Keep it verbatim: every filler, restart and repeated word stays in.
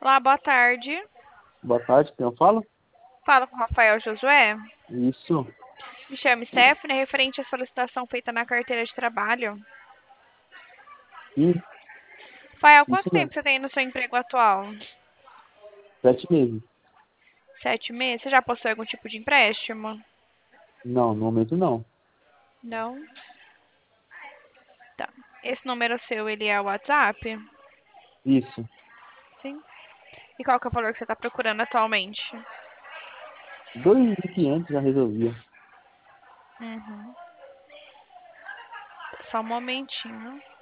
Olá, boa tarde. Boa tarde, quem eu falo? Fala com o Rafael Josué. Isso. Me chamo Stephanie, referente à solicitação feita na carteira de trabalho. Sim, Rafael, isso quanto mesmo. tempo você tem no seu emprego atual? Sete meses. Sete meses? Você já possui algum tipo de empréstimo? Não, no momento não. Não? Tá. Esse número seu, ele é o WhatsApp? Isso. Sim. E qual que é o valor que você está procurando atualmente? Dois mil e quinhentos já resolvia. Uhum. Só um momentinho.